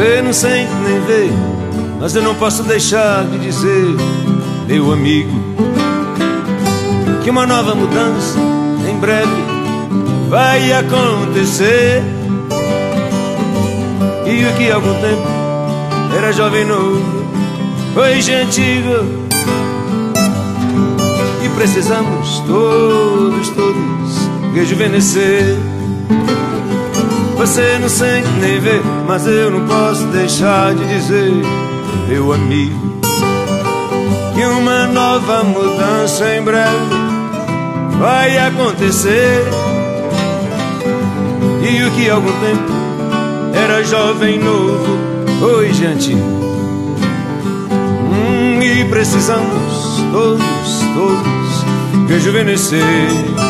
Você não sente nem vê, mas eu não posso deixar de dizer, meu amigo, que uma nova mudança em breve vai acontecer. E o que há algum tempo era jovem novo, hoje é antigo, e precisamos todos rejuvenescer. Você não sente nem vê, mas eu não posso deixar de dizer, meu amigo, que uma nova mudança em breve vai acontecer. E o que há algum tempo era jovem novo, hoje é antigo, e precisamos todos rejuvenescer.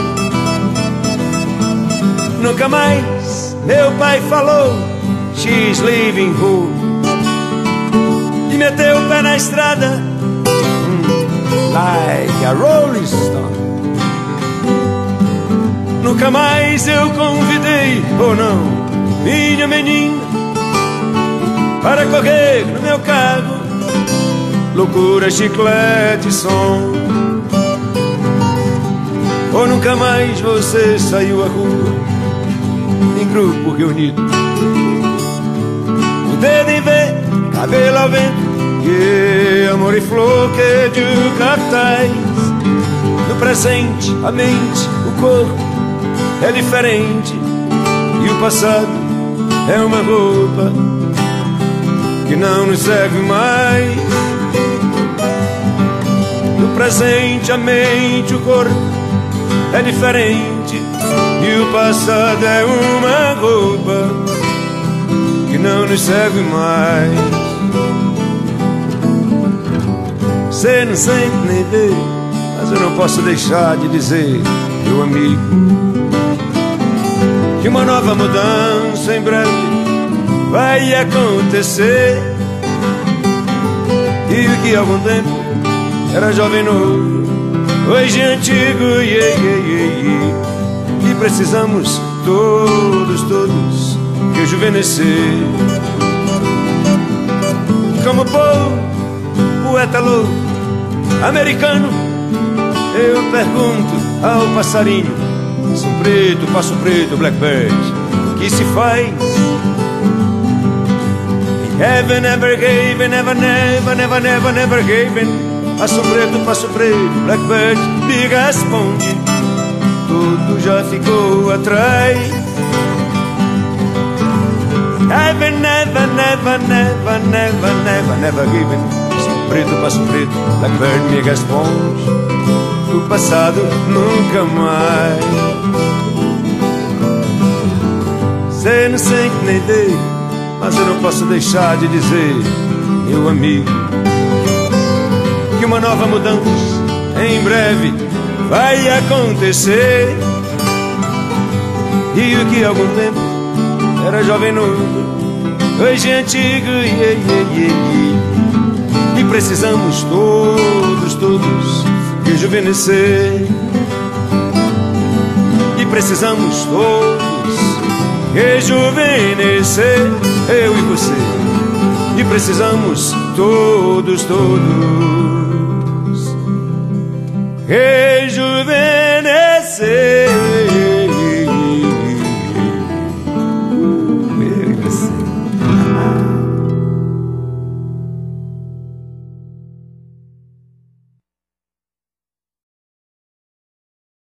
Nunca mais meu pai falou "She's leaving home" e meteu o pé na estrada like a Rolling Stone. Nunca mais eu convidei, ou não, minha menina para correr no meu carro, loucura, chiclete e som. Ou nunca mais você saiu à rua em grupo reunido, o dedo em V, cabelo ao vento, que amor e flor que de cartaz. No presente, a mente, o corpo é diferente, e o passado é uma roupa que não nos serve mais. No presente, a mente, o corpo é diferente, e o passado é uma roupa que não nos serve mais. Você não sente nem vê, mas eu não posso deixar de dizer, meu amigo, que uma nova mudança em breve vai acontecer. E o que há algum tempo era jovem novo, hoje é antigo, e precisamos todos rejuvenescer. Como poeta louco americano, eu pergunto ao passarinho, passo preto, blackbird, o que se faz? Heaven never gave, never gave. Passo preto, blackbird, me responde, tudo já ficou atrás. Heaven never given. Passo preto, blackbird, me responde, o passado nunca mais. Você não sente nem vê, mas eu não posso deixar de dizer, meu amigo, que uma nova mudança em breve vai acontecer. E o que há algum tempo era jovem novo, hoje é antigo, e precisamos todos rejuvenescer. E precisamos todos rejuvenescer, eu e você. E precisamos todos rejuvenescer.